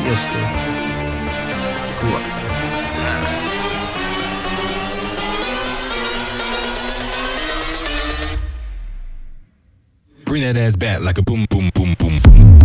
Fiesta. Cool. Bring that ass back like a boom, boom, boom, boom.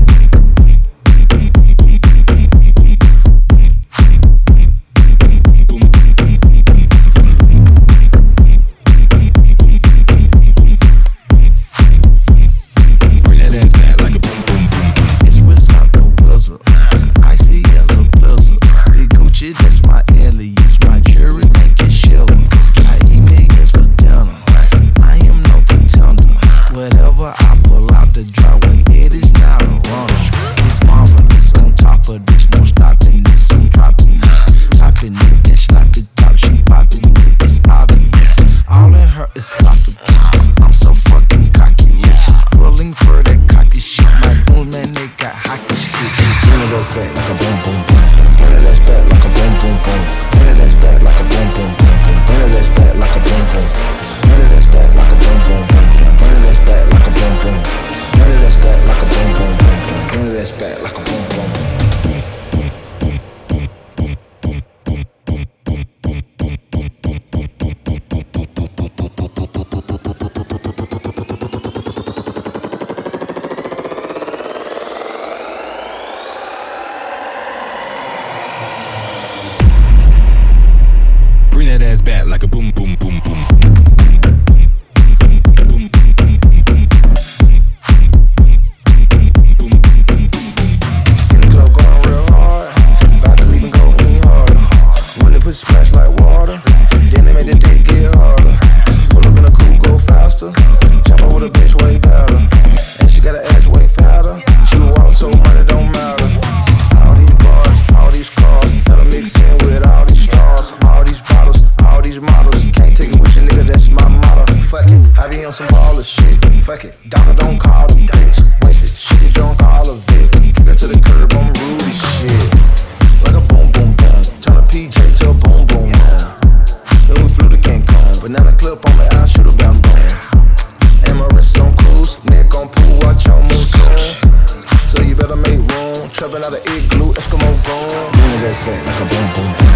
I'm so fucking cocky rich. Pulling for that cocky shit. My goons, man, they got hockey sticks. Bring that ass back like a boom, boom, boom. Bring that ass back like a boom, boom, boom. Bring that ass back like a boom, boom, boom. Bring that ass back like a boom, boom. Bring that ass back like a boom, boom, boom. Bring that ass back like a boom, boom. Bring that ass back like a boom, boom, boom. Bring that ass back like a boom, boom. Bring that ass back like a boom, boom, boom, boom. In the club going real hard, about to leave and go any harder. When they put splash like water, then they make the dick get harder. Pull up in a coupe, go faster. Jump out with a bitch way better, and she got her ass way fatter. She walk so money don't matter. All these bars, all these cars, gotta mix in with all these stars, all these bottles, all these models. Can't take it with your nigga, that's my motto. Fuck it, I be on some baller shit. Fuck it, doctor don't call them bitch. Wasted, shit, you drunk all of it. Kick her to the curb, I'm rude as shit. Like a boom, boom, boom. Turn a PJ to a boom, boom, boom. Then we flew to Cancun, banana clip on my eye, shoot a bam, boom. Emirates on cruise, neck on pool, watch your move soon. So you better make room. Trapping out of igloo, Eskimo gone. Bring that ass back like a boom, boom, boom.